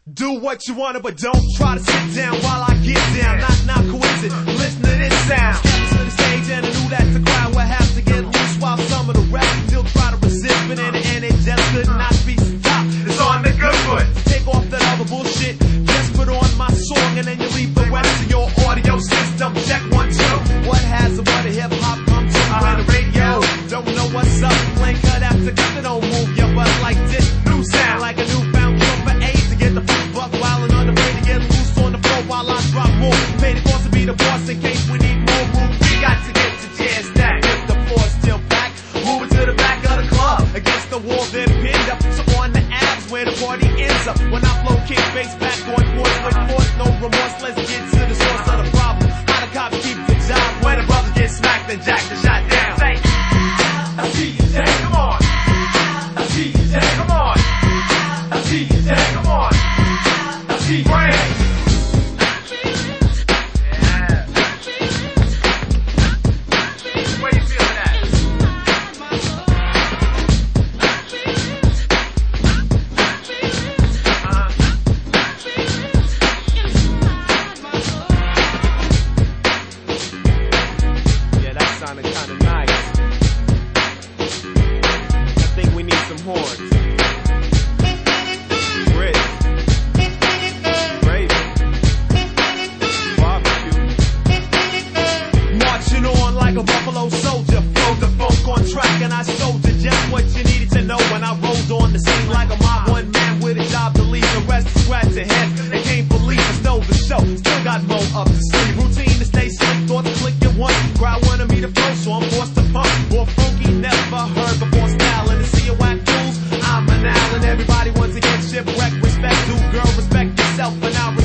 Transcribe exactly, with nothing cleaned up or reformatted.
Do what you wanna, but don't try to sit down while I get down. Not, not coincident. Listen to this sound. Steps to the stage and I knew that the crowd would have to get loose while some of the rest still try to resist. But in the end, it just could not be stopped. It's on the good foot. Take off that other bullshit. Just put on my song and then you leave the rest of your audio system. Check one, two. What has a what a hip hop come to on the radio? Don't know what's up. Playing cut after cut. They don't move your butt like this. New sound like a newfound cure for AIDS to get the buck wildin' on the way to get loose on the floor while I drop more. Made it force to be the boss in case we need more room. We got to get to jazz stack. If the floor's still back, moving to the back of the club. Against the wall, then pinned up. So on the abs where the party ends up. When I flow, kick face back, going forth with force, no remorse. Let's get to the source of the problem. How the cops keep the job when the brothers get smacked and jacked and shot down. Say, I see you, Jack, come on. I see you, Jack, come on. I see you, Jack, come on. I see you, Jack. Sounding kinda nice. I think we need some horns. Grit. Gravy. Barbecue. Marching on like a buffalo soldier. Flow the funk on track and I showed you just what you needed to know when I rolled on the scene like a mob. One man with a job to leave. The rest is scratch their heads. They can't believe I stole the show. Still got more up to sleep. Routine to stay slick. Thought to click your one. Crowd wanted me to flow, so I'm forced to pump. More funky, never heard before style. And to see a whack fools, I'm an Allen. Everybody wants to get shipwrecked. Respect due, girl, respect yourself. And I'll